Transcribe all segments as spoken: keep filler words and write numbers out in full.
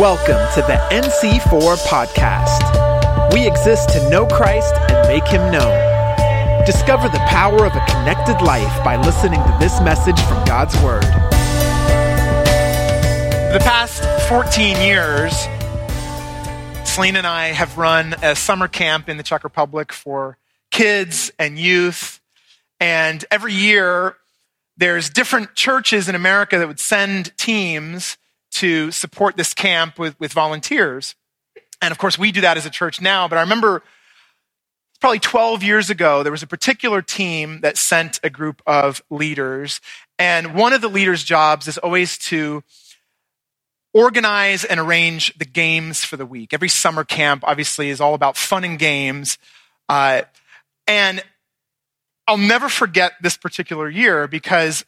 Welcome to the N C four podcast. We exist to know Christ and make him known. Discover the power of a connected life by listening to this message from God's Word. The past fourteen years, Celine and I have run a summer camp in the Czech Republic for kids and youth. And every year, there's different churches in America that would send teams to support this camp with, with volunteers. And of course, we do that as a church now. But I remember probably twelve years ago, there was a particular team that sent a group of leaders. And one of the leaders' jobs is always to organize and arrange the games for the week. Every summer camp, obviously, is all about fun and games. Uh, and I'll never forget this particular year because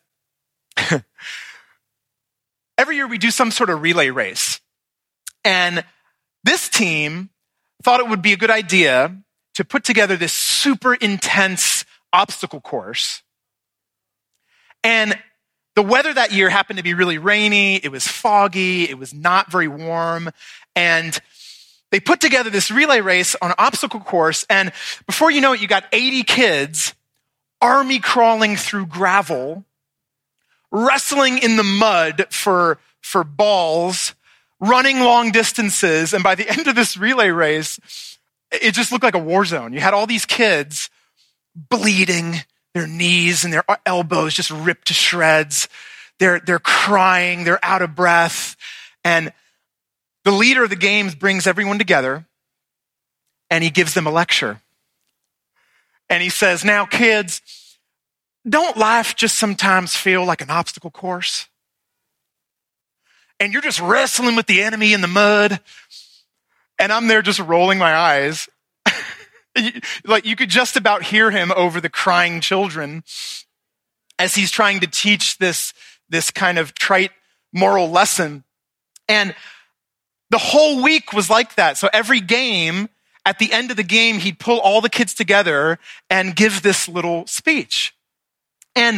every year we do some sort of relay race. And this team thought it would be a good idea to put together this super intense obstacle course. And the weather that year happened to be really rainy. It was foggy. It was not very warm. And they put together this relay race on an obstacle course. And before you know it, you got eighty kids army crawling through gravel, wrestling in the mud for, for balls, running long distances. And by the end of this relay race, it just looked like a war zone. You had all these kids bleeding, their knees and their elbows just ripped to shreds. They're, they're crying, they're out of breath. And the leader of the games brings everyone together and he gives them a lecture. And he says, now kids, don't life just sometimes feel like an obstacle course? And you're just wrestling with the enemy in the mud. And I'm there just rolling my eyes. Like you could just about hear him over the crying children as he's trying to teach this, this kind of trite moral lesson. And the whole week was like that. So every game, at the end of the game, he'd pull all the kids together and give this little speech. And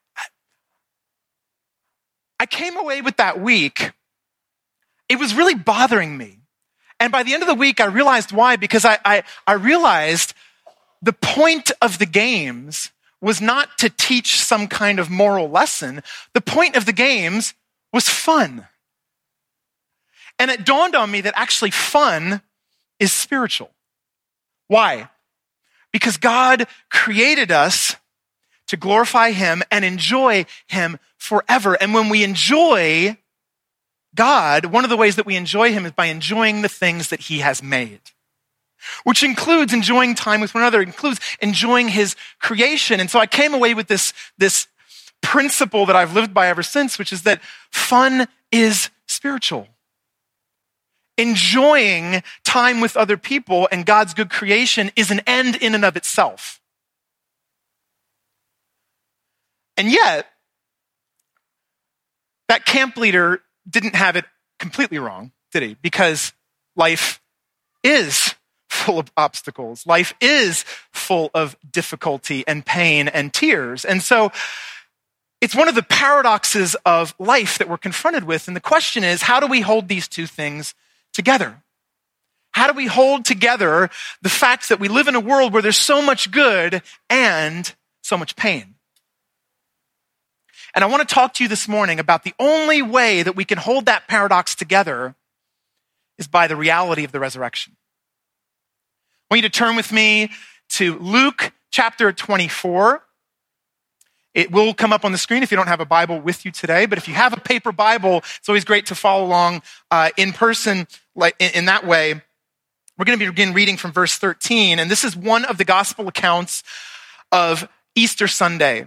I came away with that week. It was really bothering me. And by the end of the week, I realized why, because I, I, I realized the point of the games was not to teach some kind of moral lesson. The point of the games was fun. And it dawned on me that actually fun is spiritual. Why? Because God created us to glorify him and enjoy him forever. And when we enjoy God, one of the ways that we enjoy him is by enjoying the things that he has made, which includes enjoying time with one another, includes enjoying his creation. And so I came away with this, this principle that I've lived by ever since, which is that fun is spiritual. Enjoying time with other people and God's good creation is an end in and of itself. And yet, that camp leader didn't have it completely wrong, did he? Because life is full of obstacles. Life is full of difficulty and pain and tears. And so it's one of the paradoxes of life that we're confronted with. And the question is, how do we hold these two things together? How do we hold together the fact that we live in a world where there's so much good and so much pain? And I want to talk to you this morning about the only way that we can hold that paradox together is by the reality of the resurrection. I want you to turn with me to Luke chapter twenty-four. It will come up on the screen if you don't have a Bible with you today, but if you have a paper Bible, it's always great to follow along uh, in person like in, in that way. We're going to begin reading from verse thirteen, and this is one of the gospel accounts of Easter Sunday.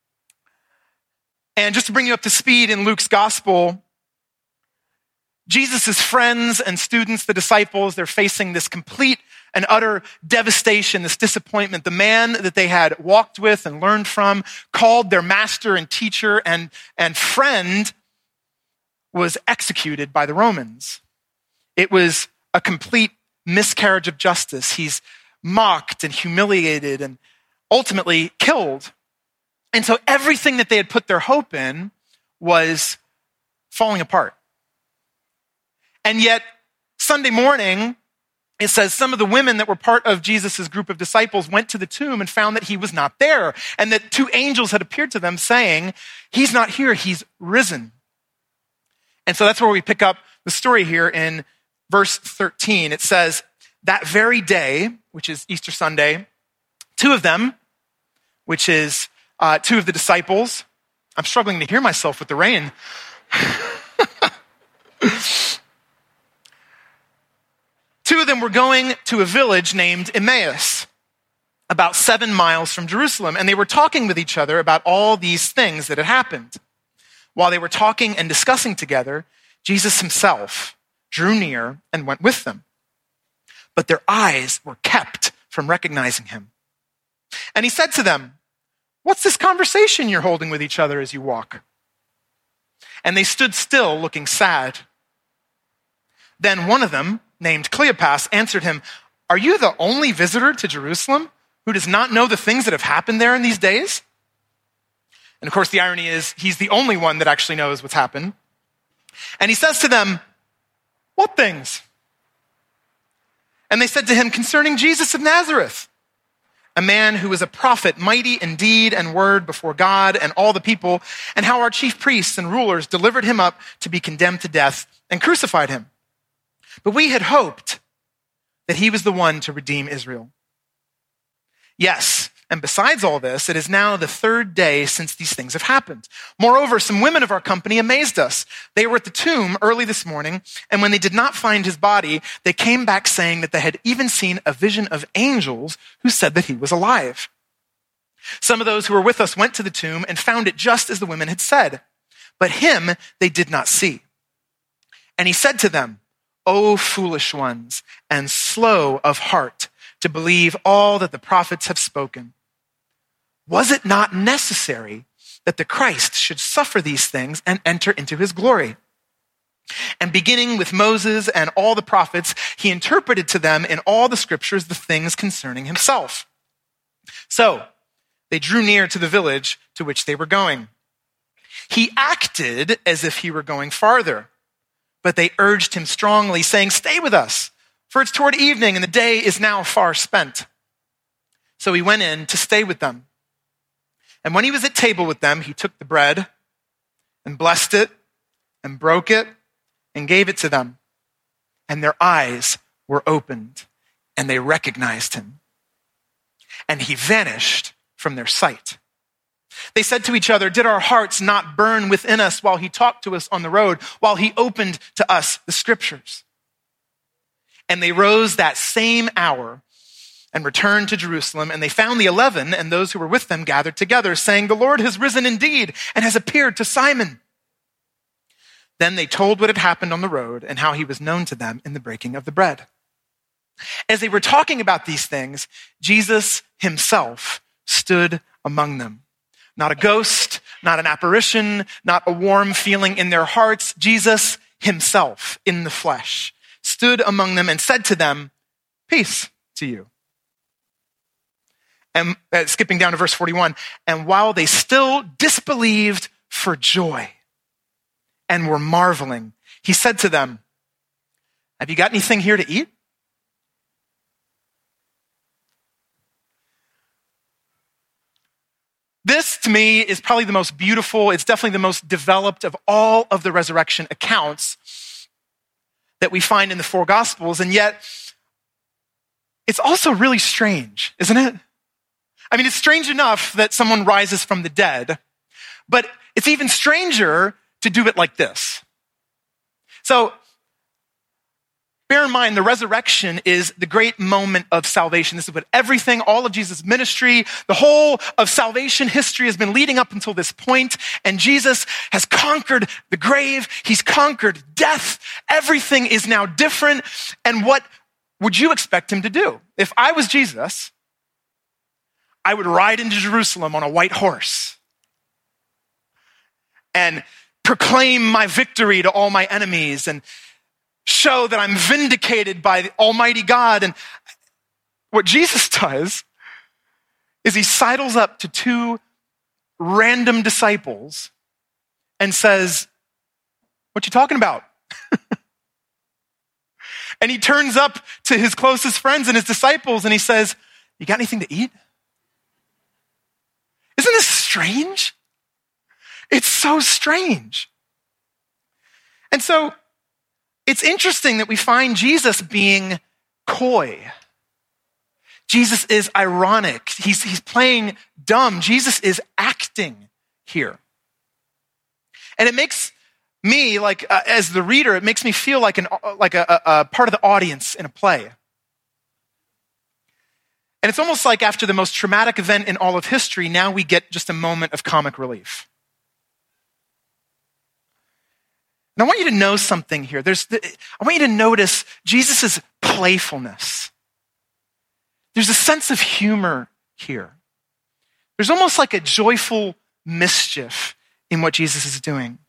And just to bring you up to speed in Luke's gospel, Jesus' friends and students, the disciples, they're facing this complete and utter devastation, this disappointment. The man that they had walked with and learned from, called their master and teacher and, and friend, was executed by the Romans. It was a complete miscarriage of justice. He's mocked and humiliated and ultimately killed. And so everything that they had put their hope in was falling apart. And yet, Sunday morning, it says some of the women that were part of Jesus' group of disciples went to the tomb and found that he was not there, and that two angels had appeared to them saying, he's not here, he's risen. And so that's where we pick up the story here in verse thirteen. It says, that very day, which is Easter Sunday, two of them, which is uh, two of the disciples, I'm struggling to hear myself with the rain. Two of them were going to a village named Emmaus, about seven miles from Jerusalem, and they were talking with each other about all these things that had happened. While they were talking and discussing together, Jesus himself drew near and went with them. But their eyes were kept from recognizing him. And he said to them, what's this conversation you're holding with each other as you walk? And they stood still, looking sad. Then one of them, named Cleopas, answered him, are you the only visitor to Jerusalem who does not know the things that have happened there in these days? And of course, the irony is he's the only one that actually knows what's happened. And he says to them, what things? And they said to him, concerning Jesus of Nazareth, a man who was a prophet, mighty in deed and word before God and all the people, and how our chief priests and rulers delivered him up to be condemned to death and crucified him. But we had hoped that he was the one to redeem Israel. Yes, and besides all this, it is now the third day since these things have happened. Moreover, some women of our company amazed us. They were at the tomb early this morning, and when they did not find his body, they came back saying that they had even seen a vision of angels who said that he was alive. Some of those who were with us went to the tomb and found it just as the women had said, but him they did not see. And he said to them, O foolish ones, and slow of heart to believe all that the prophets have spoken. Was it not necessary that the Christ should suffer these things and enter into his glory? And beginning with Moses and all the prophets, he interpreted to them in all the scriptures the things concerning himself. So they drew near to the village to which they were going. He acted as if he were going farther, but they urged him strongly, saying, stay with us, for it's toward evening and the day is now far spent. So he went in to stay with them. And when he was at table with them, he took the bread and blessed it and broke it and gave it to them. And their eyes were opened and they recognized him. And he vanished from their sight. They said to each other, did our hearts not burn within us while he talked to us on the road, while he opened to us the scriptures? And they rose that same hour and returned to Jerusalem, and they found the eleven and those who were with them gathered together, saying, the Lord has risen indeed and has appeared to Simon. Then they told what had happened on the road and how he was known to them in the breaking of the bread. As they were talking about these things, Jesus himself stood among them. Not a ghost, not an apparition, not a warm feeling in their hearts. Jesus himself in the flesh stood among them and said to them, peace to you. And uh, skipping down to verse forty-one, and while they still disbelieved for joy and were marveling, he said to them, have you got anything here to eat? This, to me, is probably the most beautiful, it's definitely the most developed of all of the resurrection accounts that we find in the four Gospels, and yet it's also really strange, isn't it? I mean, it's strange enough that someone rises from the dead, but it's even stranger to do it like this. So, bear in mind, the resurrection is the great moment of salvation. This is what everything, all of Jesus' ministry, the whole of salvation history has been leading up until this point. And Jesus has conquered the grave. He's conquered death. Everything is now different. And what would you expect him to do? If I was Jesus, I would ride into Jerusalem on a white horse and proclaim my victory to all my enemies and show that I'm vindicated by the Almighty God. And what Jesus does is he sidles up to two random disciples and says, what you talking about? And he turns up to his closest friends and his disciples and he says, "You got anything to eat?" Isn't this strange? It's so strange. And so it's interesting that we find Jesus being coy. Jesus is ironic. He's, he's playing dumb. Jesus is acting here. And it makes me, like, uh, as the reader, it makes me feel like an like a, a, a part of the audience in a play. And it's almost like after the most traumatic event in all of history, now we get just a moment of comic relief. And I want you to know something here. There's, I want you to notice Jesus' playfulness. There's a sense of humor here. There's almost like a joyful mischief in what Jesus is doing.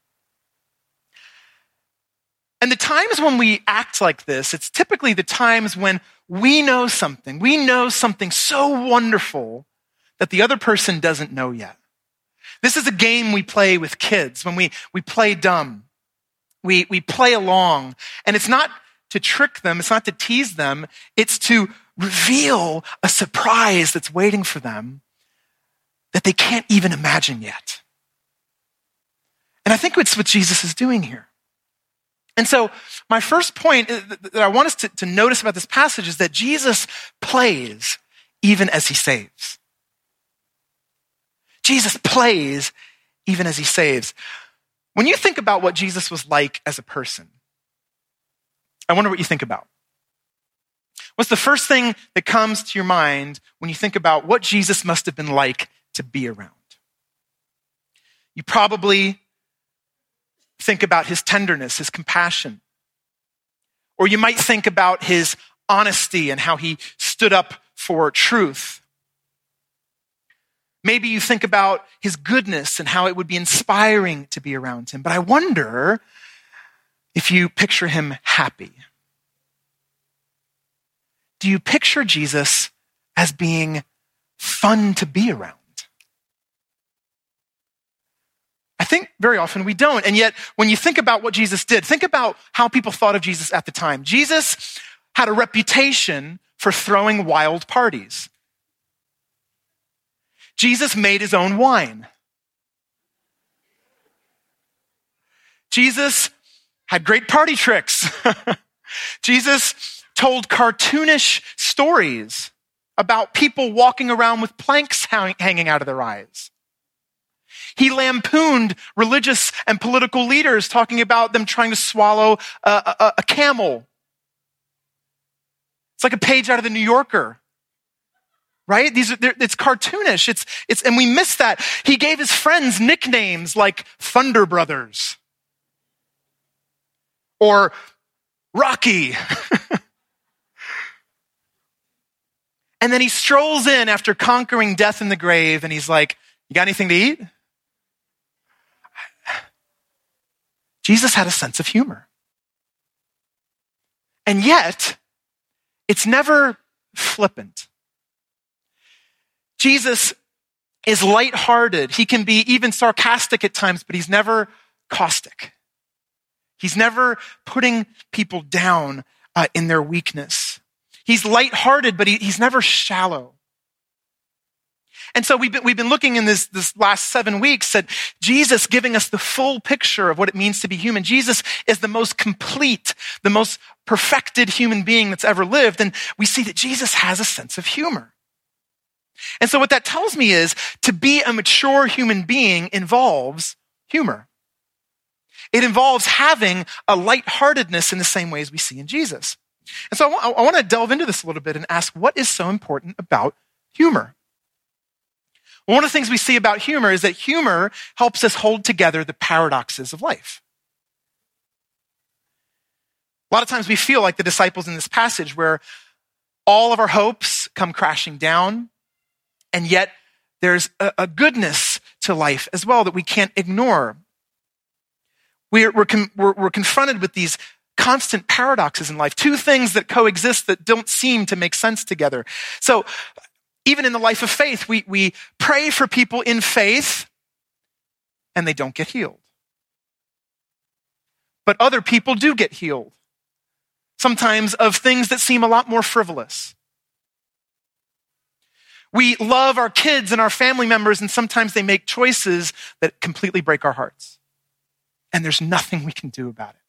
And the times when we act like this, it's typically the times when we know something. We know something so wonderful that the other person doesn't know yet. This is a game we play with kids when we, we play dumb. We, we play along, and it's not to trick them. It's not to tease them. It's to reveal a surprise that's waiting for them that they can't even imagine yet. And I think it's what Jesus is doing here. And so my first point that I want us to, to notice about this passage is that Jesus plays even as he saves. Jesus plays even as he saves. When you think about what Jesus was like as a person, I wonder what you think about. What's the first thing that comes to your mind when you think about what Jesus must have been like to be around? You probably think about his tenderness, his compassion. Or you might think about his honesty and how he stood up for truth. Maybe you think about his goodness and how it would be inspiring to be around him. But I wonder if you picture him happy. Do you picture Jesus as being fun to be around? I think very often we don't. And yet, when you think about what Jesus did, think about how people thought of Jesus at the time. Jesus had a reputation for throwing wild parties. Jesus made his own wine. Jesus had great party tricks. Jesus told cartoonish stories about people walking around with planks hanging out of their eyes. He lampooned religious and political leaders, talking about them trying to swallow a, a, a camel. It's like a page out of the New Yorker. Right? These are, it's cartoonish. It's, it's, and we miss that. He gave his friends nicknames like Thunder Brothers or Rocky. And then he strolls in after conquering death and the grave and he's like, "You got anything to eat?" Jesus had a sense of humor. And yet, it's never flippant. Jesus is lighthearted. He can be even sarcastic at times, but he's never caustic. He's never putting people down uh, in their weakness. He's lighthearted, but he, he's never shallow. And so we've been, we've been looking in this, this last seven weeks at Jesus giving us the full picture of what it means to be human. Jesus is the most complete, the most perfected human being that's ever lived. And we see that Jesus has a sense of humor. And so what that tells me is to be a mature human being involves humor. It involves having a lightheartedness in the same ways we see in Jesus. And so I want, I want to delve into this a little bit and ask, what is so important about humor? Well, one of the things we see about humor is that humor helps us hold together the paradoxes of life. A lot of times we feel like the disciples in this passage where all of our hopes come crashing down, and yet there's a, a goodness to life as well that we can't ignore. We're, we're, con, we're, we're confronted with these constant paradoxes in life, two things that coexist that don't seem to make sense together. So even in the life of faith, we, we pray for people in faith and they don't get healed. But other people do get healed. sometimes of things that seem a lot more frivolous. We love our kids and our family members, and sometimes they make choices that completely break our hearts. And there's nothing we can do about it.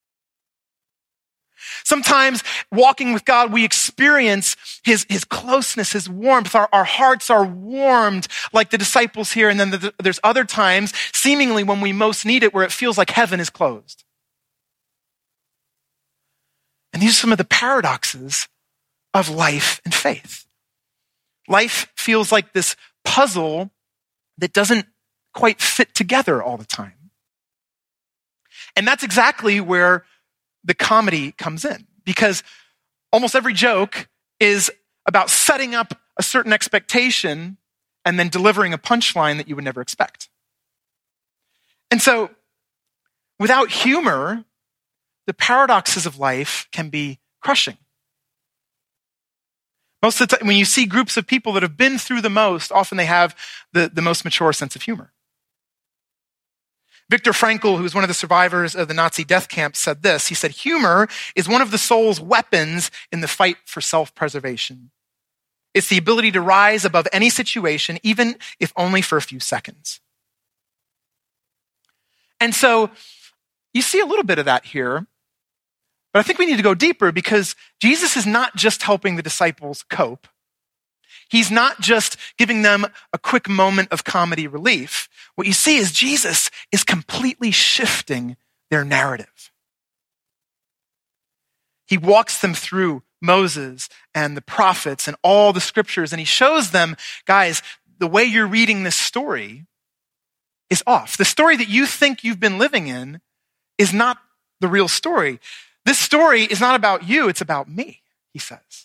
Sometimes walking with God, we experience his, his closeness, his warmth. Our, our hearts are warmed like the disciples here. And then the, there's other times, seemingly when we most need it, where it feels like heaven is closed. And these are some of the paradoxes of life and faith. Life feels like this puzzle that doesn't quite fit together all the time. And that's exactly where the comedy comes in, because almost every joke is about setting up a certain expectation and then delivering a punchline that you would never expect. And so without humor, the paradoxes of life can be crushing. Most of the time, when you see groups of people that have been through the most, often they have the, the most mature sense of humor. Viktor Frankl, who was one of the survivors of the Nazi death camp, said this. He said, humor is one of the soul's weapons in the fight for self-preservation. It's the ability to rise above any situation, even if only for a few seconds. And so you see a little bit of that here, but I think we need to go deeper, because Jesus is not just helping the disciples cope. He's not just giving them a quick moment of comedy relief. What you see is Jesus is completely shifting their narrative. He walks them through Moses and the prophets and all the scriptures, and he shows them, guys, the way you're reading this story is off. The story that you think you've been living in is not the real story. This story is not about you, it's about me, he says.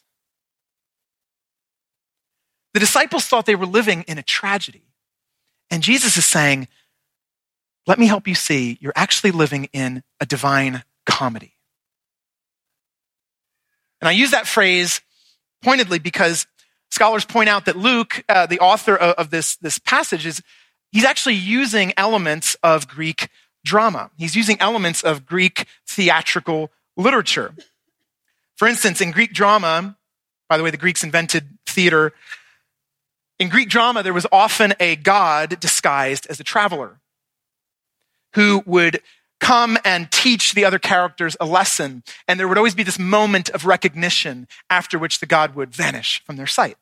The disciples thought they were living in a tragedy. And Jesus is saying, let me help you see you're actually living in a divine comedy. And I use that phrase pointedly because scholars point out that Luke, uh, the author of, of this, this passage, is he's actually using elements of Greek drama. He's using elements of Greek theatrical literature. For instance, in Greek drama, by the way, the Greeks invented theater. In Greek drama, there was often a god disguised as a traveler who would come and teach the other characters a lesson. And there would always be this moment of recognition after which the god would vanish from their sight.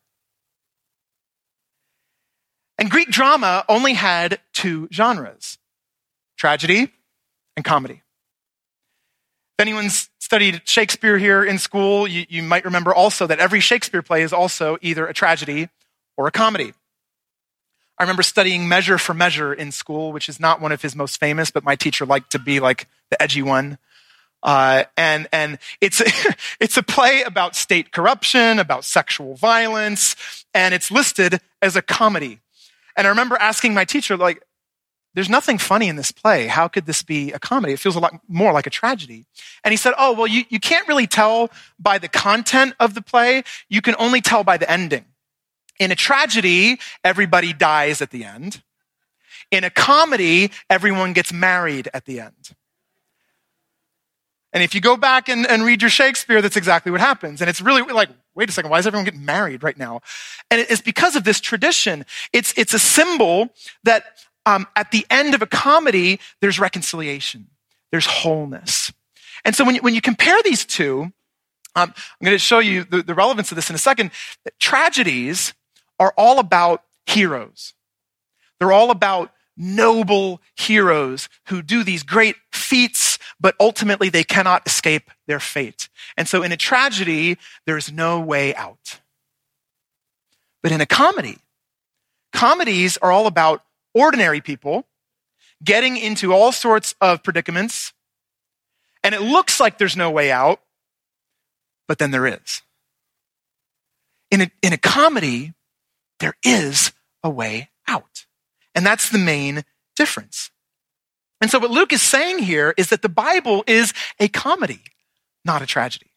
And Greek drama only had two genres, tragedy and comedy. If anyone's studied Shakespeare here in school, you, you might remember also that every Shakespeare play is also either a tragedy or a comedy. I remember studying Measure for Measure in school, which is not one of his most famous, but my teacher liked to be like the edgy one. Uh, and and it's, it's a play about state corruption, about sexual violence, and it's listed as a comedy. And I remember asking my teacher, like, there's nothing funny in this play. How could this be a comedy? It feels a lot more like a tragedy. And he said, oh, well, you, you can't really tell by the content of the play. You can only tell by the ending. In a tragedy, everybody dies at the end. In a comedy, everyone gets married at the end. And if you go back and, and read your Shakespeare, that's exactly what happens. And it's really like, wait a second, why is everyone getting married right now? And it's because of this tradition. It's, it's a symbol that um, at the end of a comedy, there's reconciliation. There's wholeness. And so when you, when you compare these two, um, I'm going to show you the, the relevance of this in a second. Tragedies are all about heroes. They're all about noble heroes who do these great feats, but ultimately they cannot escape their fate. And so in a tragedy, there's no way out. But in a comedy, comedies are all about ordinary people getting into all sorts of predicaments, and it looks like there's no way out, but then there is. In a, in a comedy, there is a way out. And that's the main difference. And so what Luke is saying here is that the Bible is a comedy, not a tragedy.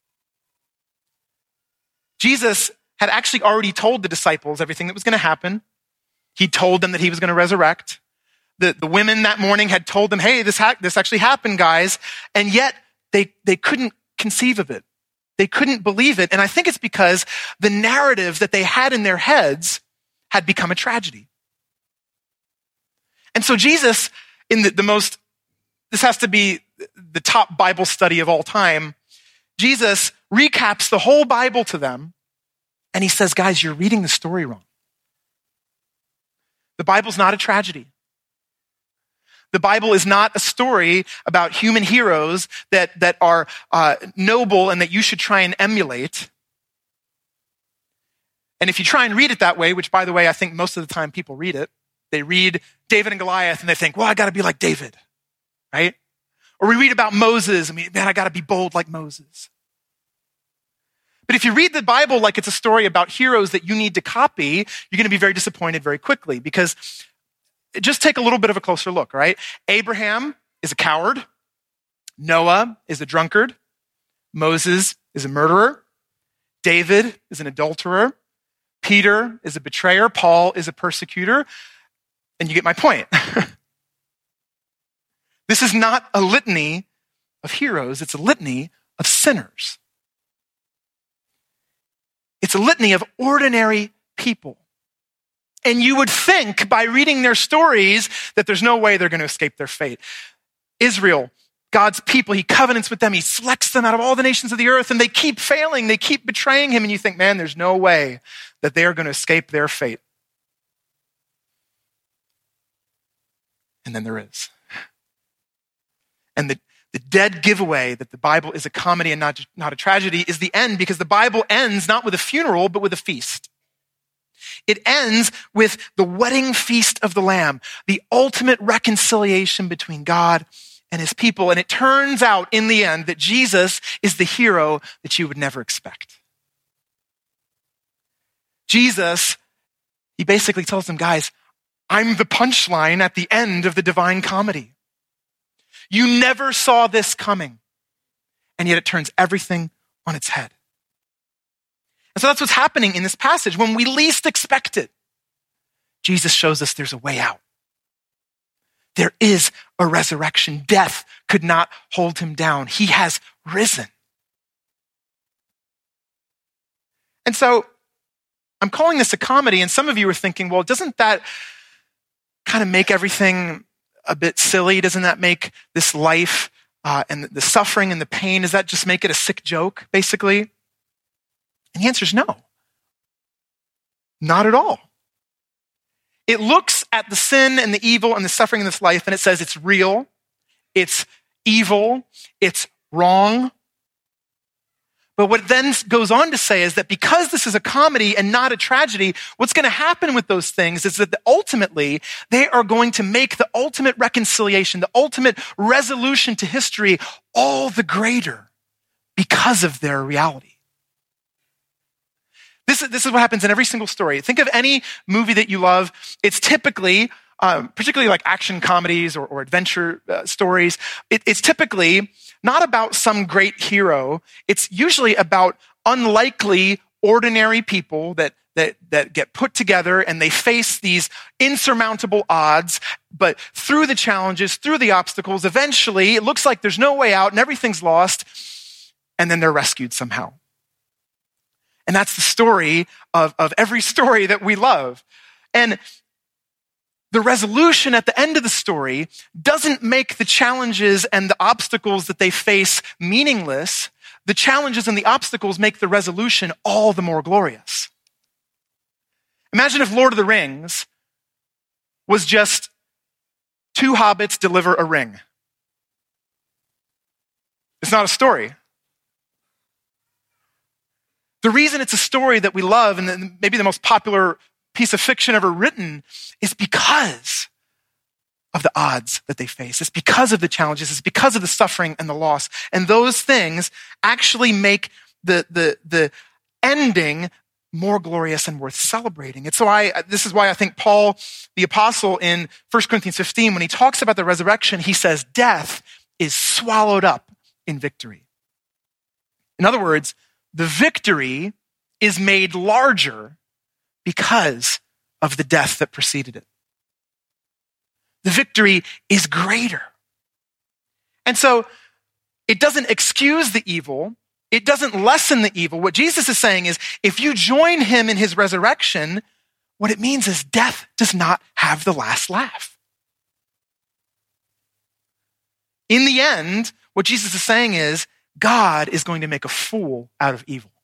Jesus had actually already told the disciples everything that was going to happen. He told them that he was going to resurrect. The, the women that morning had told them, hey, this, ha- this actually happened, guys. And yet they, they couldn't conceive of it. They couldn't believe it. And I think it's because the narrative that they had in their heads had become a tragedy. And so Jesus, in the, the most, this has to be the top Bible study of all time, Jesus recaps the whole Bible to them, and he says, guys, you're reading the story wrong. The Bible's not a tragedy. The Bible is not a story about human heroes that, that are uh, noble and that you should try and emulate. And if you try and read it that way, which, by the way, I think most of the time people read it, they read David and Goliath and they think, well, I got to be like David, right? Or we read about Moses and we, man, I got to be bold like Moses. But if you read the Bible like it's a story about heroes that you need to copy, you're going to be very disappointed very quickly, because just take a little bit of a closer look, right? Abraham is a coward. Noah is a drunkard. Moses is a murderer. David is an adulterer. Peter is a betrayer. Paul is a persecutor. And you get my point. This is not a litany of heroes. It's a litany of sinners. It's a litany of ordinary people. And you would think by reading their stories that there's no way they're going to escape their fate. Israel, God's people, he covenants with them. He selects them out of all the nations of the earth, and they keep failing. They keep betraying him. And you think, man, there's no way that they are going to escape their fate. And then there is. And the, the dead giveaway that the Bible is a comedy and not, not a tragedy is the end, because the Bible ends not with a funeral, but with a feast. It ends with the wedding feast of the Lamb, the ultimate reconciliation between God and his people. And it turns out in the end that Jesus is the hero that you would never expect. Jesus, he basically tells them, guys, I'm the punchline at the end of the Divine Comedy. You never saw this coming, and yet it turns everything on its head. And so that's what's happening in this passage. When we least expect it, Jesus shows us there's a way out. There is a resurrection. Death could not hold him down. He has risen. And so I'm calling this a comedy, and some of you are thinking, well, doesn't that kind of make everything a bit silly? Doesn't that make this life uh, and the suffering and the pain, does that just make it a sick joke, basically? And the answer is no. Not at all. It looks at the sin and the evil and the suffering in this life, and it says it's real, it's evil, it's wrong. But what it then goes on to say is that because this is a comedy and not a tragedy, what's going to happen with those things is that ultimately they are going to make the ultimate reconciliation, the ultimate resolution to history all the greater because of their reality. This is, this is what happens in every single story. Think of any movie that you love. It's typically, um, particularly like action comedies or, or adventure uh, stories, it, it's typically not about some great hero. It's usually about unlikely, ordinary people that, that, that get put together and they face these insurmountable odds. But through the challenges, through the obstacles, eventually it looks like there's no way out and everything's lost. And then they're rescued somehow. And that's the story of, of every story that we love. And the resolution at the end of the story doesn't make the challenges and the obstacles that they face meaningless. The challenges and the obstacles make the resolution all the more glorious. Imagine if Lord of the Rings was just two hobbits deliver a ring. It's not a story. The reason it's a story that we love and maybe the most popular piece of fiction ever written is because of the odds that they face. It's because of the challenges. It's because of the suffering and the loss. And those things actually make the, the, the ending more glorious and worth celebrating. And so I, this is why I think Paul, the apostle in First Corinthians fifteen, when he talks about the resurrection, he says, death is swallowed up in victory. In other words, the victory is made larger because of the death that preceded it. The victory is greater. And so It doesn't excuse the evil. It doesn't lessen the evil. What Jesus is saying is, if you join him in his resurrection, what it means is death does not have the last laugh. In the end, what Jesus is saying is, God is going to make a fool out of evil.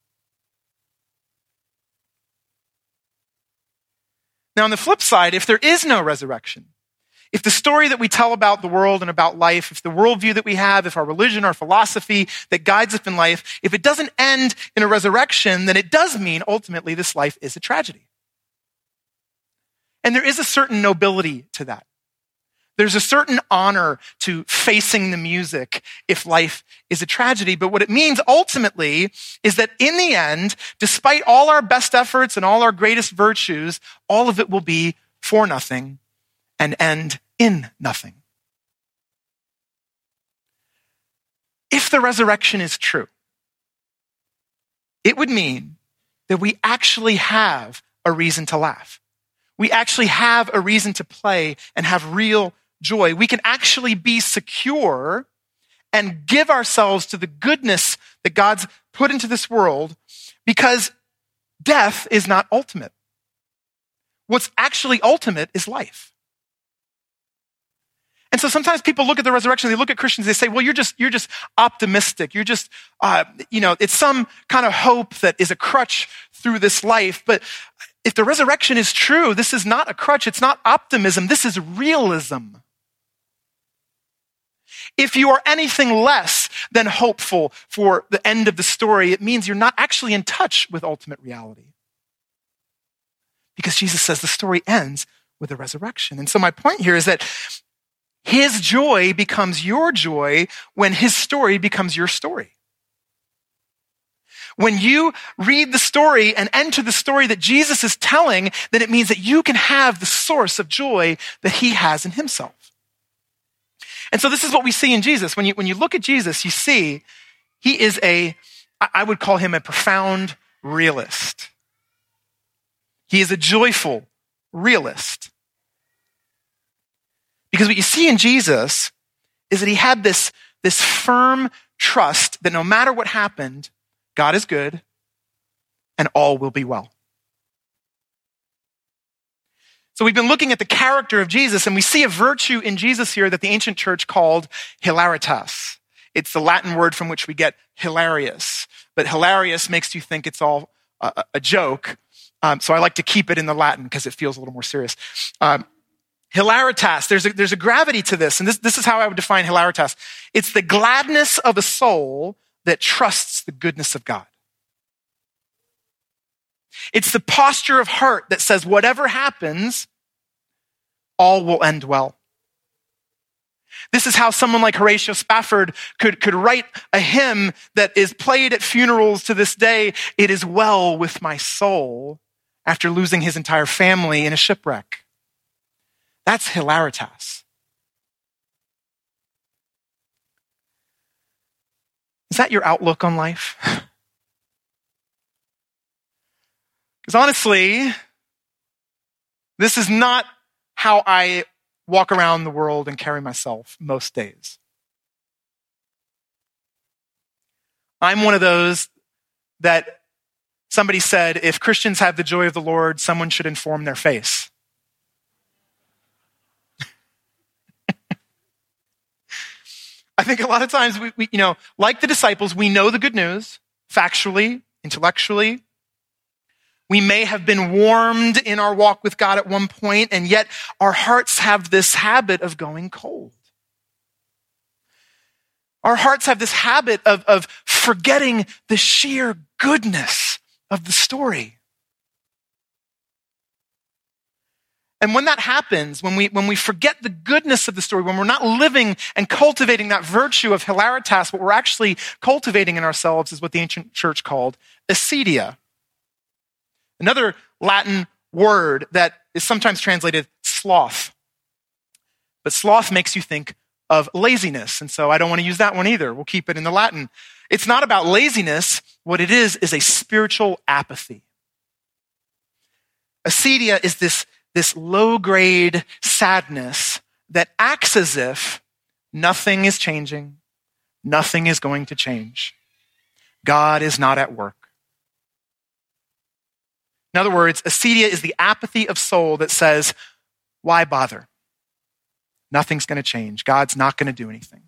Now, on the flip side, if there is no resurrection, if the story that we tell about the world and about life, if the worldview that we have, if our religion, our philosophy that guides us in life, if it doesn't end in a resurrection, then it does mean ultimately this life is a tragedy. And there is a certain nobility to that. There's a certain honor to facing the music if life is a tragedy. But what it means ultimately is that in the end, despite all our best efforts and all our greatest virtues, all of it will be for nothing and end in nothing. If the resurrection is true, it would mean that we actually have a reason to laugh. We actually have a reason to play and have real joy. We can actually be secure and give ourselves to the goodness that God's put into this world because death is not ultimate. What's actually ultimate is life. And so sometimes people look at the resurrection, they look at Christians, they say, well, you're just, you're just optimistic. You're just, uh, you know, it's some kind of hope that is a crutch through this life. But if the resurrection is true, this is not a crutch. It's not optimism. This is realism. If you are anything less than hopeful for the end of the story, it means you're not actually in touch with ultimate reality. Because Jesus says the story ends with a resurrection. And so my point here is that his joy becomes your joy when his story becomes your story. When you read the story and enter the story that Jesus is telling, then it means that you can have the source of joy that he has in himself. And so this is what we see in Jesus. When you, when you look at Jesus, you see he is a, I would call him a profound realist. He is a joyful realist. Because what you see in Jesus is that he had this, this firm trust that no matter what happened, God is good and all will be well. So we've been looking at the character of Jesus, and we see a virtue in Jesus here that the ancient church called hilaritas. It's the Latin word from which we get hilarious. But hilarious makes you think it's all a, a joke. Um, so I like to keep it in the Latin because it feels a little more serious. Um, hilaritas, there's a, there's a gravity to this, and this, this is how I would define hilaritas. It's the gladness of a soul that trusts the goodness of God. It's the posture of heart that says whatever happens, all will end well. This is how someone like Horatio Spafford could, could write a hymn that is played at funerals to this day. It is well with my soul, after losing his entire family in a shipwreck. That's hilaritas. Is that your outlook on life? Because honestly, this is not how I walk around the world and carry myself most days. I'm one of those that somebody said, if Christians have the joy of the Lord, someone should inform their face. I think a lot of times, we, we, you know, like the disciples, we know the good news, factually, intellectually. We may have been warmed in our walk with God at one point, and yet our hearts have this habit of going cold. Our hearts have this habit of, of forgetting the sheer goodness of the story. And when that happens, when we, when we forget the goodness of the story, when we're not living and cultivating that virtue of hilaritas, what we're actually cultivating in ourselves is what the ancient church called acedia. Another Latin word that is sometimes translated sloth. But sloth makes you think of laziness. And so I don't want to use that one either. We'll keep it in the Latin. It's not about laziness. What it is, is a spiritual apathy. Acedia is this, this low-grade sadness that acts as if nothing is changing, nothing is going to change. God is not at work. In other words, acedia is the apathy of soul that says, why bother? Nothing's going to change. God's not going to do anything.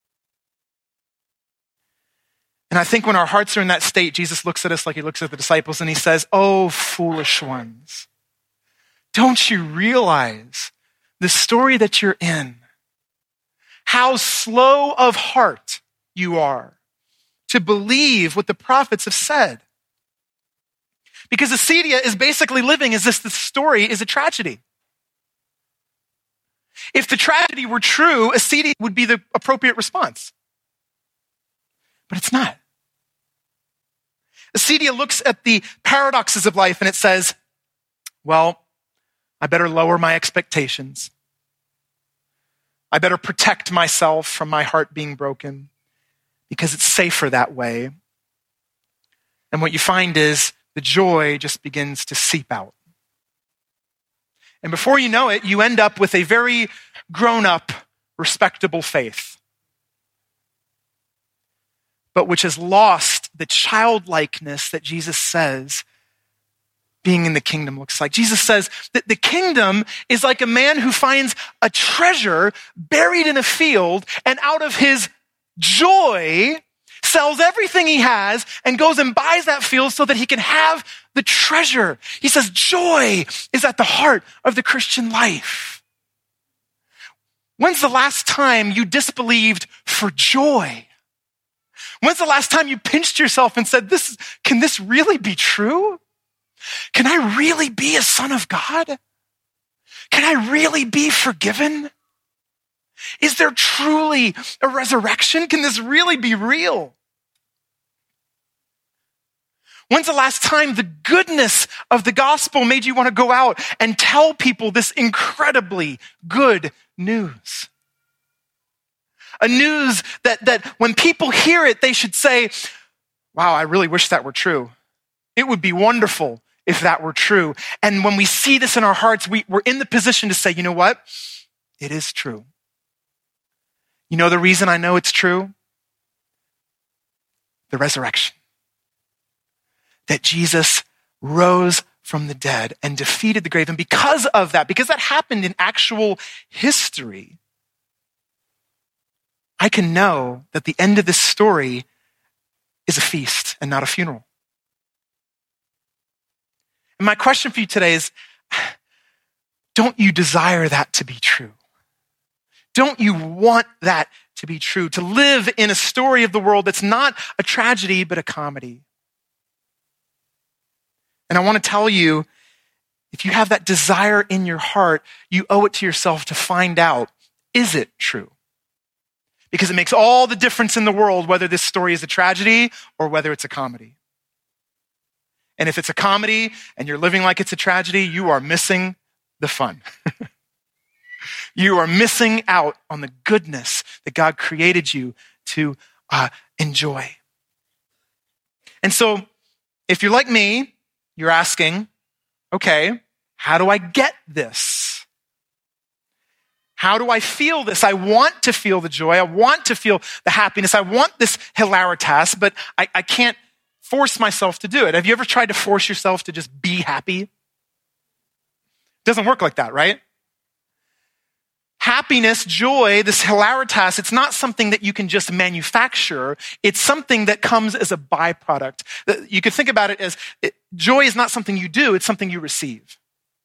And I think when our hearts are in that state, Jesus looks at us like he looks at the disciples and he says, oh, foolish ones, don't you realize the story that you're in? How slow of heart you are to believe what the prophets have said. Because acedia is basically living as if the story is a tragedy. If the tragedy were true, acedia would be the appropriate response. But it's not. Acedia looks at the paradoxes of life and it says, well, I better lower my expectations. I better protect myself from my heart being broken because it's safer that way. And what you find is the joy just begins to seep out. And before you know it, you end up with a very grown-up, respectable faith, but which has lost the childlikeness that Jesus says being in the kingdom looks like. Jesus says that the kingdom is like a man who finds a treasure buried in a field and out of his joy sells everything he has and goes and buys that field so that he can have the treasure. He says joy is at the heart of the Christian life. When's the last time you disbelieved for joy? When's the last time you pinched yourself and said, "This can this really be true? Can I really be a son of God? Can I really be forgiven? Is there truly a resurrection? Can this really be real?" When's the last time the goodness of the gospel made you want to go out and tell people this incredibly good news? A news that, that when people hear it, they should say, wow, I really wish that were true. It would be wonderful if that were true. And when we see this in our hearts, we, we're in the position to say, you know what? It is true. You know the reason I know it's true? The resurrection. That Jesus rose from the dead and defeated the grave. And because of that, because that happened in actual history, I can know that the end of this story is a feast and not a funeral. And my question for you today is, don't you desire that to be true? Don't you want that to be true? To live in a story of the world that's not a tragedy, but a comedy. And I want to tell you, if you have that desire in your heart, you owe it to yourself to find out, is it true? Because it makes all the difference in the world whether this story is a tragedy or whether it's a comedy. And if it's a comedy and you're living like it's a tragedy, you are missing the fun. You are missing out on the goodness that God created you to uh, enjoy. And so if you're like me, you're asking, okay, how do I get this? How do I feel this? I want to feel the joy. I want to feel the happiness. I want this hilaritas, but I, I can't force myself to do it. Have you ever tried to force yourself to just be happy? It doesn't work like that, right? Happiness, joy, this hilaritas, it's not something that you can just manufacture. It's something that comes as a byproduct. You could think about it as it, joy is not something you do, it's something you receive.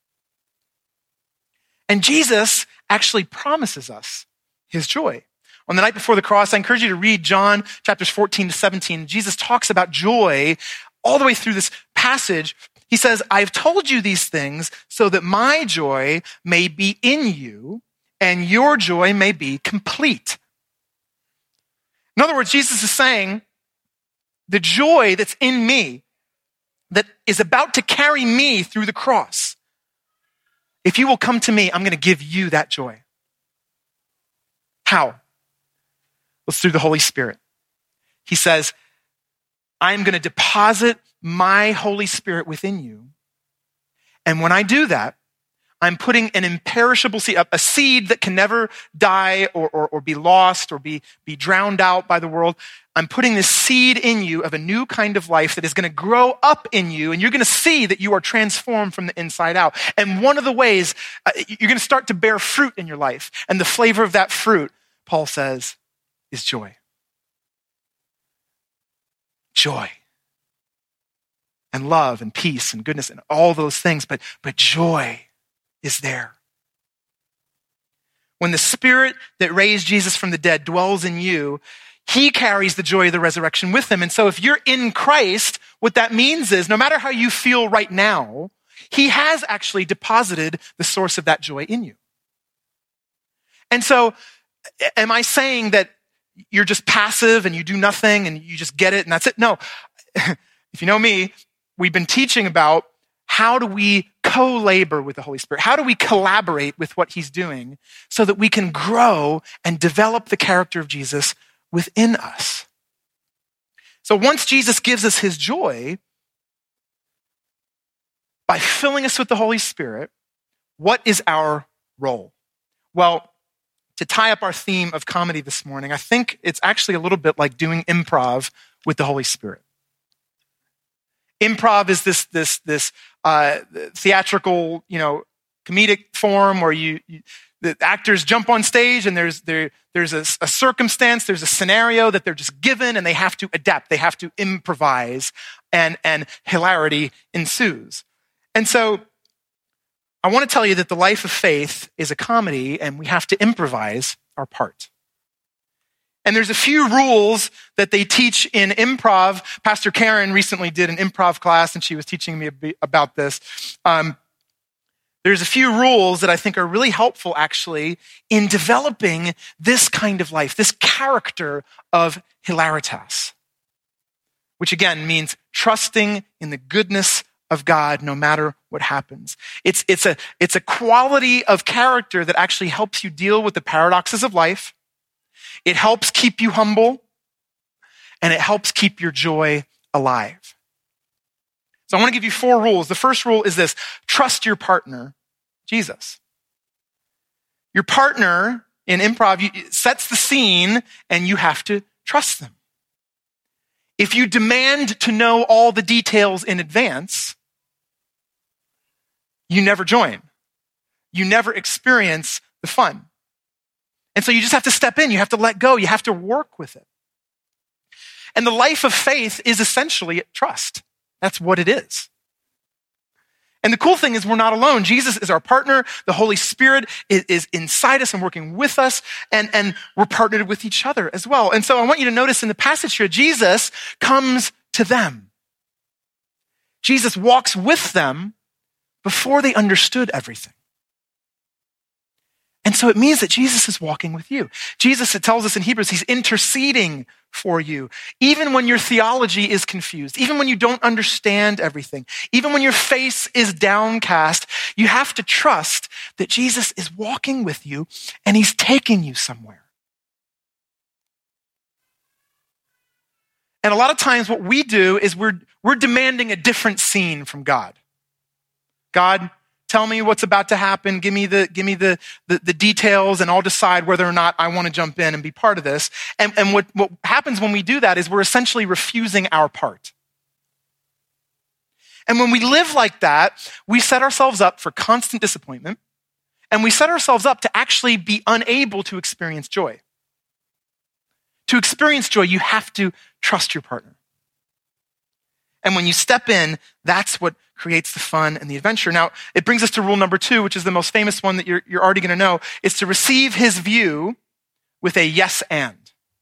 And Jesus actually promises us his joy. On the night before the cross, I encourage you to read John chapters fourteen to seventeen. Jesus talks about joy all the way through this passage. He says, I've told you these things so that my joy may be in you and your joy may be complete. In other words, Jesus is saying, the joy that's in me, that is about to carry me through the cross, if you will come to me, I'm going to give you that joy. How? Well, it's through the Holy Spirit. He says, I'm going to deposit my Holy Spirit within you. And when I do that, I'm putting an imperishable seed, a, a seed that can never die or, or, or be lost or be, be drowned out by the world. I'm putting this seed in you of a new kind of life that is going to grow up in you, and you're going to see that you are transformed from the inside out. And one of the ways, uh, you're going to start to bear fruit in your life. And the flavor of that fruit, Paul says, is joy. Joy. And love and peace and goodness and all those things, but, but joy is there. When the Spirit that raised Jesus from the dead dwells in you, he carries the joy of the resurrection with him. And so if you're in Christ, what that means is no matter how you feel right now, he has actually deposited the source of that joy in you. And so am I saying that you're just passive and you do nothing and you just get it and that's it? No. If you know me, we've been teaching about how do we co-labor with the Holy Spirit? How do we collaborate with what he's doing so that we can grow and develop the character of Jesus within us? So once Jesus gives us his joy, by filling us with the Holy Spirit, what is our role? Well, to tie up our theme of comedy this morning, I think it's actually a little bit like doing improv with the Holy Spirit. Improv is this this this uh, theatrical, you know, comedic form where you, you the actors jump on stage and there's there there's a, a circumstance, there's a scenario that they're just given and they have to adapt, they have to improvise, and and hilarity ensues. And so I want to tell you that the life of faith is a comedy and we have to improvise our part. And there's a few rules that they teach in improv. Pastor Karen recently did an improv class and she was teaching me about this. Um, there's a few rules that I think are really helpful actually in developing this kind of life, this character of hilaritas, which again means trusting in the goodness of God no matter what happens. It's, it's, a, it's a quality of character that actually helps you deal with the paradoxes of life. It helps keep you humble, and it helps keep your joy alive. So I want to give you four rules. The first rule is this: trust your partner, Jesus. Your partner in improv sets the scene, and you have to trust them. If you demand to know all the details in advance, you never join. You never experience the fun. And so you just have to step in. You have to let go. You have to work with it. And the life of faith is essentially trust. That's what it is. And the cool thing is we're not alone. Jesus is our partner. The Holy Spirit is, is inside us and working with us. And, and we're partnered with each other as well. And so I want you to notice in the passage here, Jesus comes to them. Jesus walks with them before they understood everything. And so it means that Jesus is walking with you. Jesus, it tells us in Hebrews, he's interceding for you. Even when your theology is confused, even when you don't understand everything, even when your face is downcast, you have to trust that Jesus is walking with you and he's taking you somewhere. And a lot of times what we do is we're, we're demanding a different scene from God. God, tell me what's about to happen. Give me the, give me the, the, the details and I'll decide whether or not I want to jump in and be part of this. And, and what, what happens when we do that is we're essentially refusing our part. And when we live like that, we set ourselves up for constant disappointment and we set ourselves up to actually be unable to experience joy. To experience joy, you have to trust your partner. And when you step in, that's what creates the fun and the adventure. Now, it brings us to rule number two, which is the most famous one that you're, you're already going to know, is to receive his view with a yes and.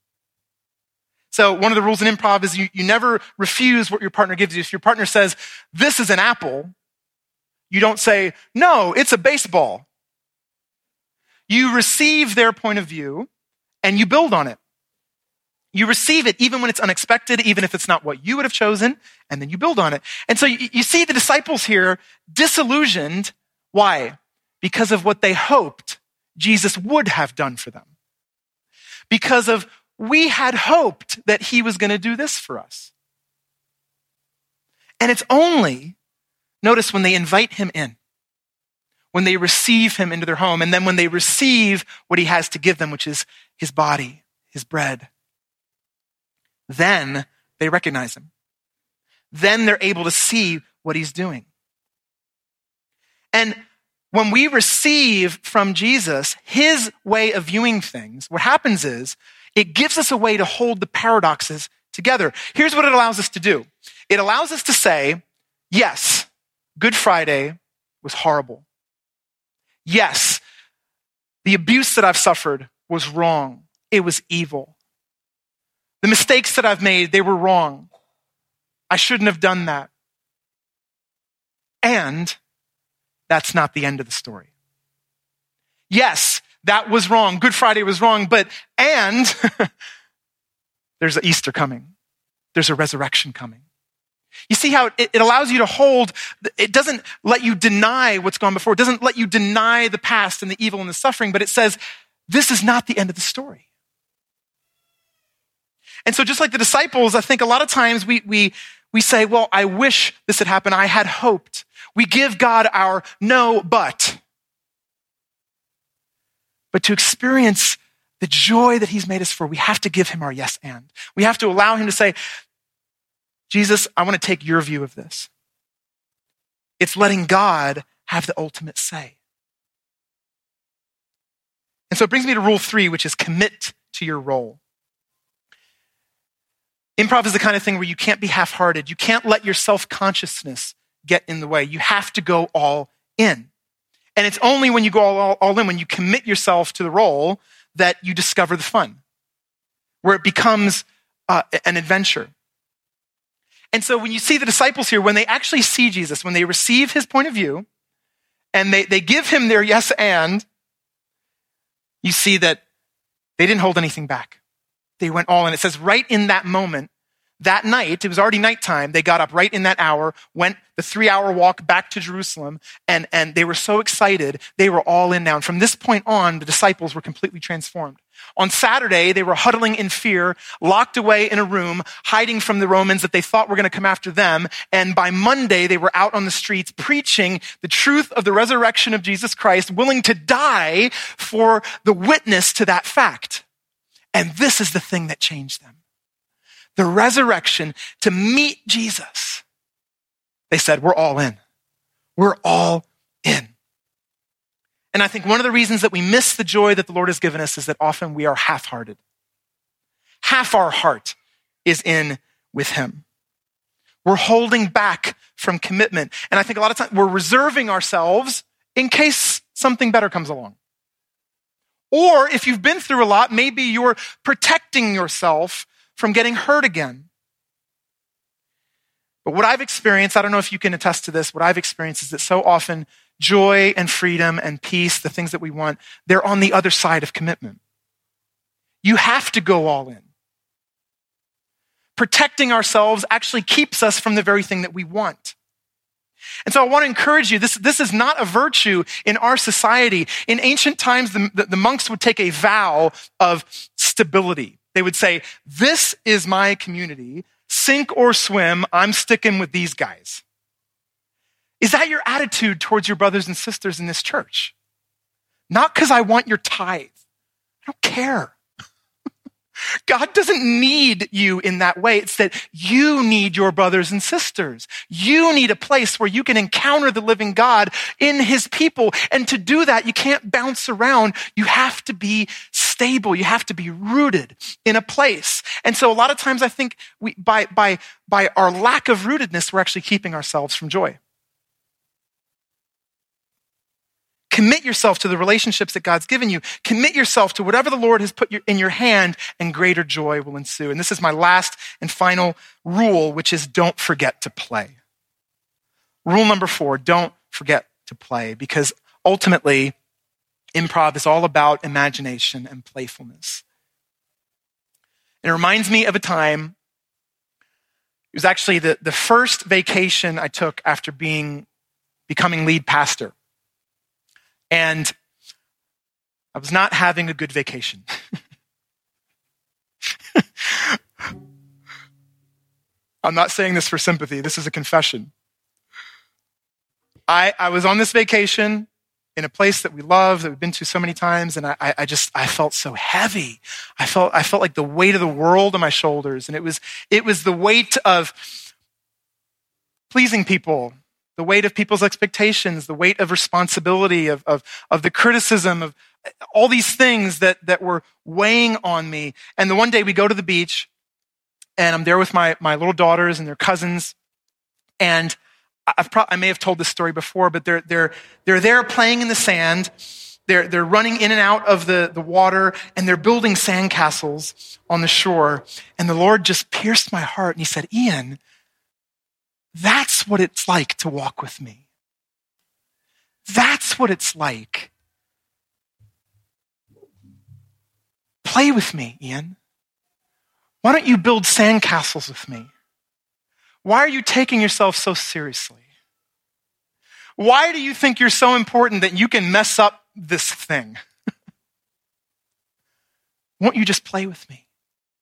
So one of the rules in improv is you, you never refuse what your partner gives you. If your partner says, this is an apple, you don't say, no, it's a baseball. You receive their point of view and you build on it. You receive it even when it's unexpected, even if it's not what you would have chosen, and then you build on it. And so you, you see the disciples here disillusioned. Why? Because of what they hoped Jesus would have done for them. Because of we had hoped that he was going to do this for us. And it's only, notice when they invite him in, when they receive him into their home, and then when they receive what he has to give them, which is his body, his bread, then they recognize him. Then they're able to see what he's doing. And when we receive from Jesus his way of viewing things, what happens is it gives us a way to hold the paradoxes together. Here's what it allows us to do. It allows us to say, yes, Good Friday was horrible. Yes, the abuse that I've suffered was wrong. It was evil. The mistakes that I've made, they were wrong. I shouldn't have done that. And that's not the end of the story. Yes, that was wrong. Good Friday was wrong, but and there's an Easter coming. There's a resurrection coming. You see how it, it allows you to hold, it doesn't let you deny what's gone before. It doesn't let you deny the past and the evil and the suffering, but it says, this is not the end of the story. And so just like the disciples, I think a lot of times we, we, we say, well, I wish this had happened. I had hoped. We give God our no, but. But to experience the joy that he's made us for, we have to give him our yes and. We have to allow him to say, Jesus, I want to take your view of this. It's letting God have the ultimate say. And so it brings me to rule three, which is commit to your role. Improv is the kind of thing where you can't be half-hearted. You can't let your self-consciousness get in the way. You have to go all in. And it's only when you go all, all in, when you commit yourself to the role, that you discover the fun, where it becomes uh, an adventure. And so when you see the disciples here, when they actually see Jesus, when they receive his point of view, and they, they give him their yes and, you see that they didn't hold anything back. They went all in. It says right in that moment, that night, it was already nighttime, they got up right in that hour, went the three-hour walk back to Jerusalem, and, and they were so excited, they were all in now. And from this point on, the disciples were completely transformed. On Saturday, they were huddling in fear, locked away in a room, hiding from the Romans that they thought were going to come after them. And by Monday, they were out on the streets preaching the truth of the resurrection of Jesus Christ, willing to die for the witness to that fact. And this is the thing that changed them. The resurrection, to meet Jesus. They said, we're all in. We're all in. And I think one of the reasons that we miss the joy that the Lord has given us is that often we are half-hearted. Half our heart is in with him. We're holding back from commitment. And I think a lot of times we're reserving ourselves in case something better comes along. Or if you've been through a lot, maybe you're protecting yourself from getting hurt again. But what I've experienced, I don't know if you can attest to this, what I've experienced is that so often joy and freedom and peace, the things that we want, they're on the other side of commitment. You have to go all in. Protecting ourselves actually keeps us from the very thing that we want. And so I want to encourage you, this, this is not a virtue in our society. In ancient times, the, the, the monks would take a vow of stability. They would say, this is my community, sink or swim, I'm sticking with these guys. Is that your attitude towards your brothers and sisters in this church? Not because I want your tithe. I don't care. God doesn't need you in that way. It's that you need your brothers and sisters. You need a place where you can encounter the living God in his people. And to do that, you can't bounce around. You have to be stable. You have to be rooted in a place. And so a lot of times I think we, by, by, by our lack of rootedness, we're actually keeping ourselves from joy. Commit yourself to the relationships that God's given you. Commit yourself to whatever the Lord has put in your hand, and greater joy will ensue. And this is my last and final rule, which is don't forget to play. Rule number four, don't forget to play, because ultimately, improv is all about imagination and playfulness. And it reminds me of a time, it was actually the, the first vacation I took after being becoming lead pastor. And I was not having a good vacation. I'm not saying this for sympathy. This is a confession. I, I was on this vacation. in a place that we love, that we've been to so many times, and I, I just, I felt so heavy. I felt, I felt like the weight of the world on my shoulders, and it was, it was the weight of pleasing people, the weight of people's expectations, the weight of responsibility, of, of, of the criticism, of all these things that, that were weighing on me. And the one day we go to the beach, and I'm there with my, my little daughters and their cousins, and I've pro- I may have told this story before, but they're they're they're there playing in the sand. They're they're running in and out of the, the water, and they're building sandcastles on the shore. And the Lord just pierced my heart, and he said, Ian, that's what it's like to walk with me. That's what it's like. Play with me, Ian. Why don't you build sandcastles with me? Why are you taking yourself so seriously? Why do you think you're so important that you can mess up this thing? Won't you just play with me?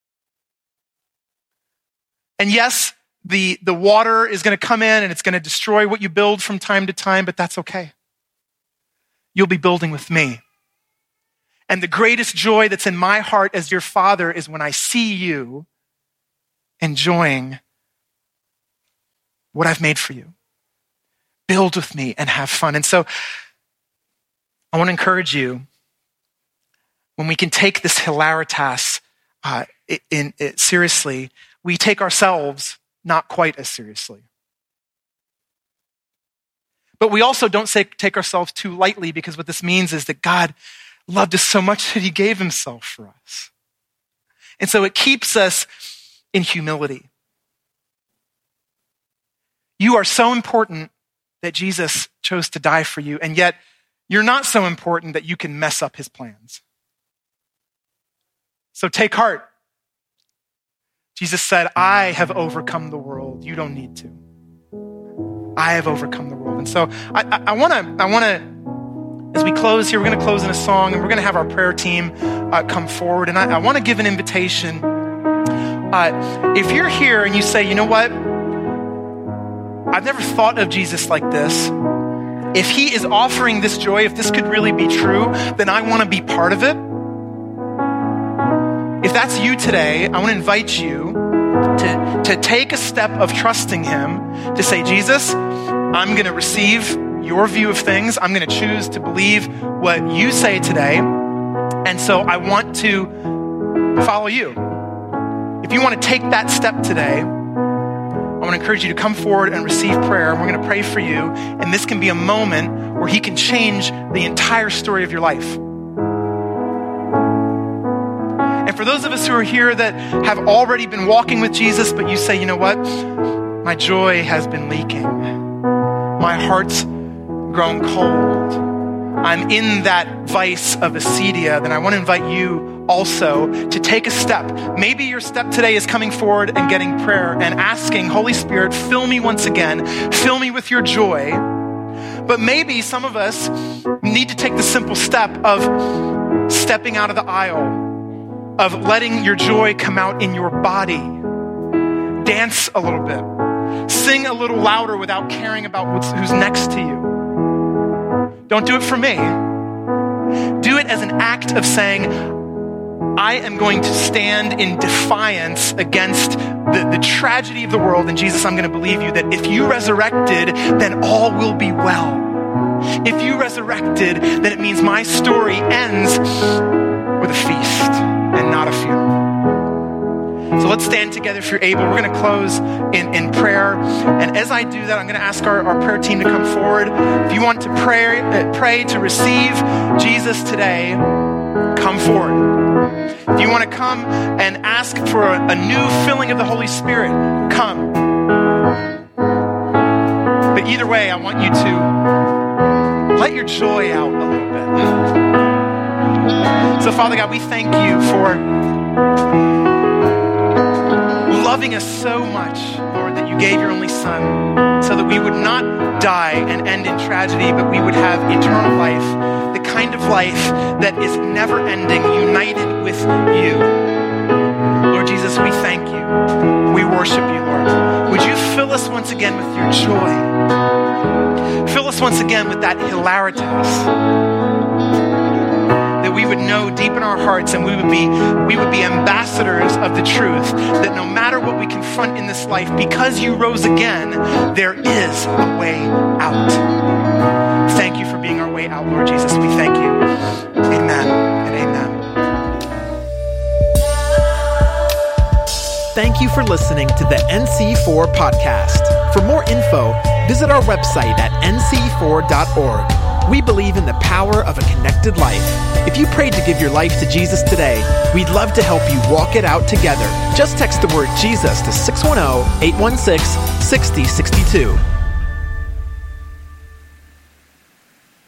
And yes, the, the water is going to come in and it's going to destroy what you build from time to time, but that's okay. You'll be building with me. And the greatest joy that's in my heart as your father is when I see you enjoying what I've made for you. Build with me and have fun. And so I want to encourage you, when we can take this hilaritas uh, in, in, in, seriously, we take ourselves not quite as seriously. But we also don't say, take ourselves too lightly, because what this means is that God loved us so much that he gave himself for us. And so it keeps us in humility. You are so important that Jesus chose to die for you, and yet you're not so important that you can mess up his plans. So take heart. Jesus said, I have overcome the world. You don't need to. I have overcome the world. And so I, I, I want to, I want to, as we close here, we're going to close in a song, and we're going to have our prayer team uh, come forward. And I, I want to give an invitation. Uh, if you're here and you say, you know what? I've never thought of Jesus like this. If he is offering this joy, if this could really be true, then I want to be part of it. If that's you today, I want to invite you to, to take a step of trusting him, to say, Jesus, I'm going to receive your view of things. I'm going to choose to believe what you say today. And so I want to follow you. If you want to take that step today, I want to encourage you to come forward and receive prayer. We're going to pray for you. And this can be a moment where he can change the entire story of your life. And for those of us who are here that have already been walking with Jesus, but you say, you know what? My joy has been leaking. My heart's grown cold. I'm in that vice of acedia. Then I want to invite you also to take a step. Maybe your step today is coming forward and getting prayer and asking, Holy Spirit, fill me once again. Fill me with your joy. But maybe some of us need to take the simple step of stepping out of the aisle, of letting your joy come out in your body. Dance a little bit. Sing a little louder without caring about what's, who's next to you. Don't do it for me. Do it as an act of saying, I am going to stand in defiance against the, the tragedy of the world. And Jesus, I'm going to believe you that if you resurrected, then all will be well. If you resurrected, then it means my story ends with a feast and not a funeral. So let's stand together if you're able. We're going to close in, in prayer. And as I do that, I'm going to ask our, our prayer team to come forward. If you want to pray, uh, pray to receive Jesus today, come forward. If you want to come and ask for a, a new filling of the Holy Spirit, come. But either way, I want you to let your joy out a little bit. So Father God, we thank you for loving us so much, Lord, that you gave your only Son so that we would not die and end in tragedy, but we would have eternal life, the kind of life that is never ending, united with you. Lord Jesus, we thank you. We worship you, Lord. Would you fill us once again with your joy? Fill us us once again with that hilaritas, that we would know deep in our hearts and we would be we would be ambassadors of the truth, that no matter what we confront in this life, because you rose again, there is a way out. Thank you for being our way out, Lord Jesus. We thank you. Amen and amen. Thank you for listening to the N C four podcast. For more info, visit our website at N C four dot org. We believe in the power of a connected life. If you prayed to give your life to Jesus today, we'd love to help you walk it out together. Just text the word Jesus to six one zero, eight one six, six zero six two.